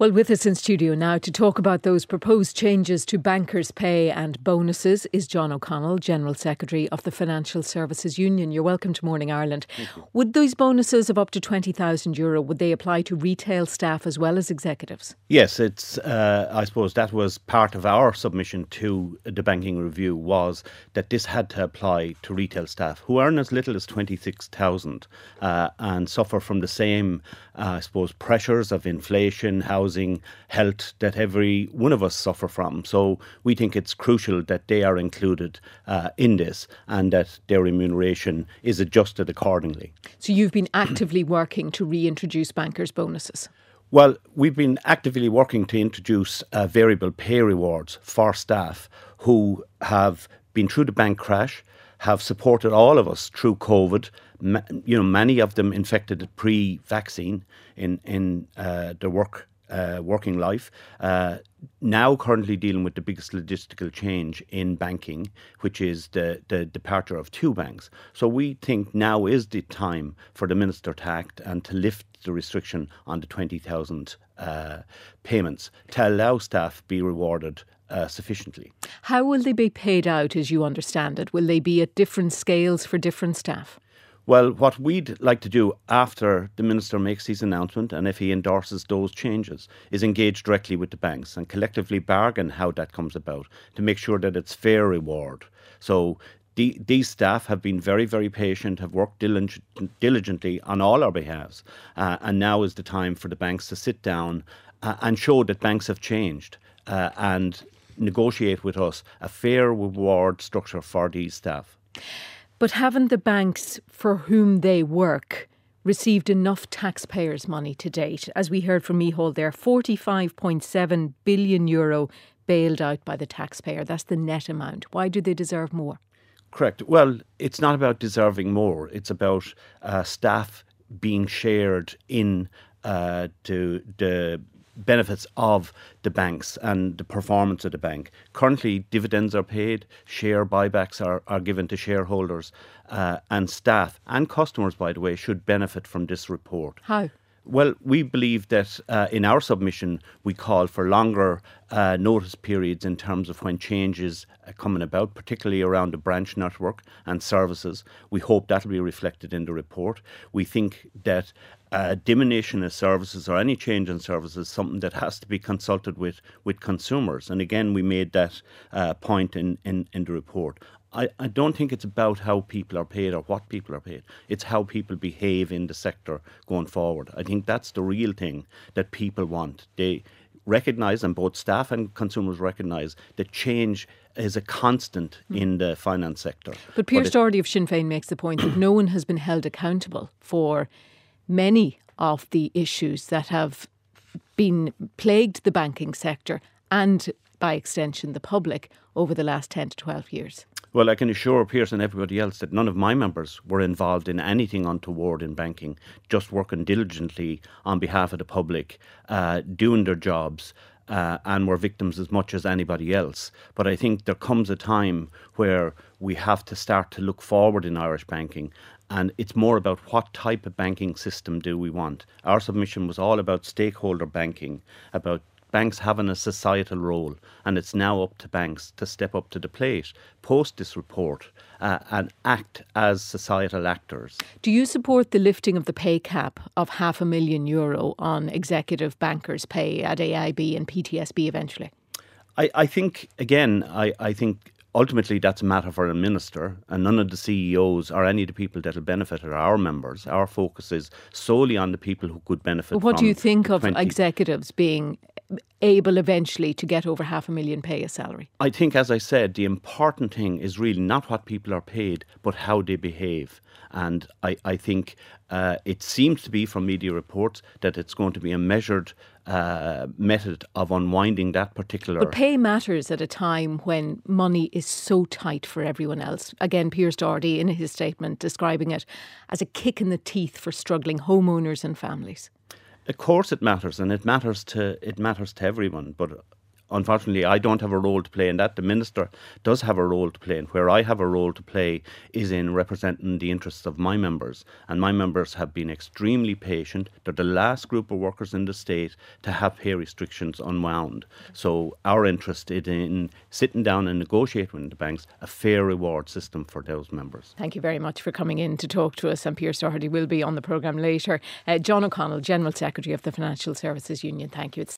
Well, with us in studio now to talk about those proposed changes to bankers' pay and bonuses is John O'Connell, General Secretary of the Financial Services Union. You're welcome to Morning Ireland. Would those bonuses of up to €20,000, would they apply to retail staff as well as executives? Yes, it's. I suppose that was part of our submission to the banking review, was that this had to apply to retail staff who earn as little as 26,000 and suffer from the same, I suppose, pressures of inflation, housing, health that every one of us suffer from. So we think it's crucial that they are included in this and that their remuneration is adjusted accordingly. So you've been actively working to reintroduce bankers' bonuses? Well, we've been actively working to introduce variable pay rewards for staff who have been through the bank crash, have supported all of us through COVID. Many of them infected pre-vaccine in their working life. Now currently dealing with the biggest logistical change in banking, which is the departure of two banks. So we think now is the time for the Minister to act and to lift the restriction on the 20,000 payments to allow staff be rewarded sufficiently. How will they be paid out, as you understand it? Will they be at different scales for different staff? Well, what we'd like to do after the Minister makes his announcement and if he endorses those changes is engage directly with the banks and collectively bargain how that comes about to make sure that it's fair reward. So these staff have been very, very patient, have worked diligently on all our behalves, and now is the time for the banks to sit down and show that banks have changed and negotiate with us a fair reward structure for these staff. But haven't the banks for whom they work received enough taxpayers' money to date? As we heard from Micheál there, €45.7 billion bailed out by the taxpayer. That's the net amount. Why do they deserve more? Correct. Well, it's not about deserving more. It's about staff being shared in the benefits of the banks and the performance of the bank. Currently, dividends are paid, share buybacks are given to shareholders, and staff and customers, by the way, should benefit from this report. How? Well, we believe that in our submission, we call for longer notice periods in terms of when changes are coming about, particularly around the branch network and services. We hope that will be reflected in the report. We think that diminution of services or any change in services is something that has to be consulted with consumers. And again, we made that point in the report. I don't think it's about how people are paid or what people are paid. It's how people behave in the sector going forward. I think that's the real thing that people want. They recognise, and both staff and consumers recognise, that change is a constant in the finance sector. But Pearse Doherty of Sinn Féin makes the point that no one has been held accountable for many of the issues that have been plagued the banking sector and, by extension, the public over the last 10 to 12 years. Well, I can assure Pearse and everybody else that none of my members were involved in anything untoward in banking, just working diligently on behalf of the public, doing their jobs, and were victims as much as anybody else. But I think there comes a time where we have to start to look forward in Irish banking, and it's more about what type of banking system do we want. Our submission was all about stakeholder banking, about banks having a societal role, and it's now up to banks to step up to the plate, post this report, and act as societal actors. Do you support the lifting of the pay cap of €500,000 on executive bankers' pay at AIB and PTSB eventually? I think, again, I think ultimately that's a matter for a minister, and none of the CEOs or any of the people that will benefit are our members. Our focus is solely on the people who could benefit. But what do you think of executives being able eventually to get over £500,000 pay as salary? I think, as I said, the important thing is really not what people are paid, but how they behave. And I think it seems to be from media reports that it's going to be a measured method of unwinding that particular. But pay matters at a time when money is so tight for everyone else. Again, Pearse Doherty in his statement describing it as a kick in the teeth for struggling homeowners and families. Of course it matters, and it matters to everyone. But unfortunately, I don't have a role to play in that. The Minister does have a role to play, and where I have a role to play is in representing the interests of my members. And my members have been extremely patient. They're the last group of workers in the state to have pay restrictions unwound. So our interest is in sitting down and negotiating with the banks a fair reward system for those members. Thank you very much for coming in to talk to us. And Pearse Doherty will be on the programme later. John O'Connell, General Secretary of the Financial Services Union, thank you. It's